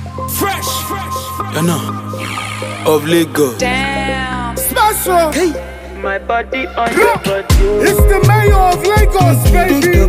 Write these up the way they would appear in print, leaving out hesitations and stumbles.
Fresh, you know, of Lagos. Damn. Special. Hey. My body on your body. It's the mayor of Lagos, baby.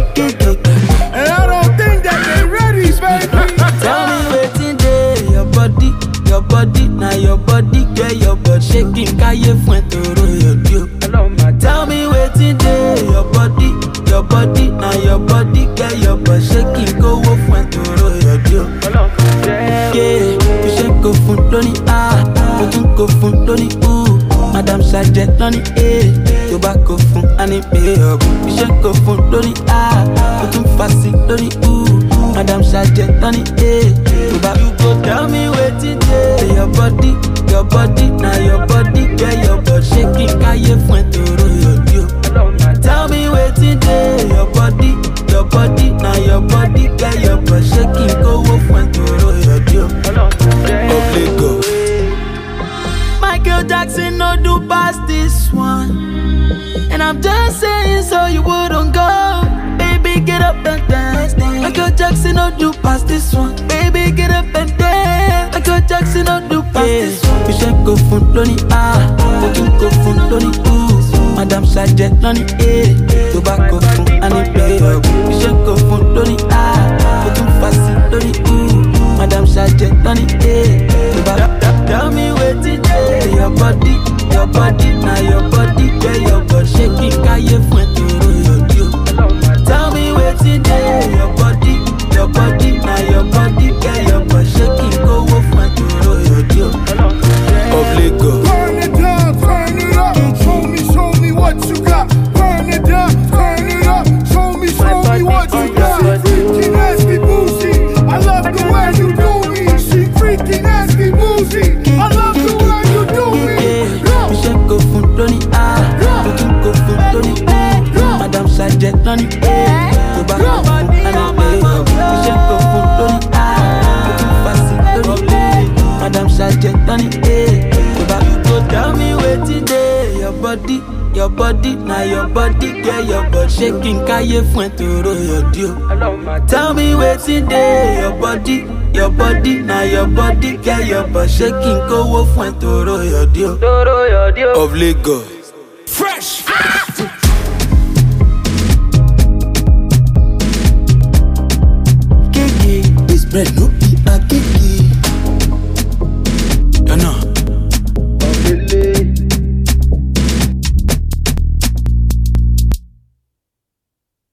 And I don't think that they ready, baby. Tell me waiting day, your body, now your body, get your butt shaking, kaye fuentoro your dio. Tell me waiting day, your body, now your body, get your butt shaking, go fuentoro your dio. Yeah, you shake go fun loni you go fun loni Madam Sajet loni tobacco fun ani pay up. You shake go fun loni you fast loni Madam Sajet loni tobacco. You go tell me waiting day, your body, now your body, get your butt shaking, kaye fuentoro your dio. Tell me waiting day, your body, now your body, get your butt shaking, go fuentoro your dio. Of Lagos. Michael Jackson no do past this one, and I'm just saying so you wouldn't go. Baby, get up and dance. Michael Jackson no do past this one. Baby, get up and dance. Michael Jackson no do past this one. You should go fun loni you go fun loni Madam Sajet loni tobacco fun ani play up. You should go fun loni you fast loni Madam Sajet loni tobacco. Tell me waiting day, your body, now your body, get your butt shaking, kaye fuentoro your dio. Tell me waiting day, your body, now your body, get your butt shaking, go fuentoro your dio. Of Lagos. Turn it down, turn it up. Show me what you got. Turn it down, turn it up. Show me what you got. She freaky, nasty, bougie. I love the way you do me. She freaky, nasty, bougie. I love the way you do me. You should go fun loni you go fun loni Madam Sajet loni tobacco fun ani play up. You should go fun loni you fast loni Madam Sajet loni tobacco. You go tell me waiting day, your body, now your body, get your butt shaking, kaye fuentoro your dio. Tell me waiting day, your body, now your body, get your butt shaking, go fuentoro your dio. Of Lagos. Fresh. This bread no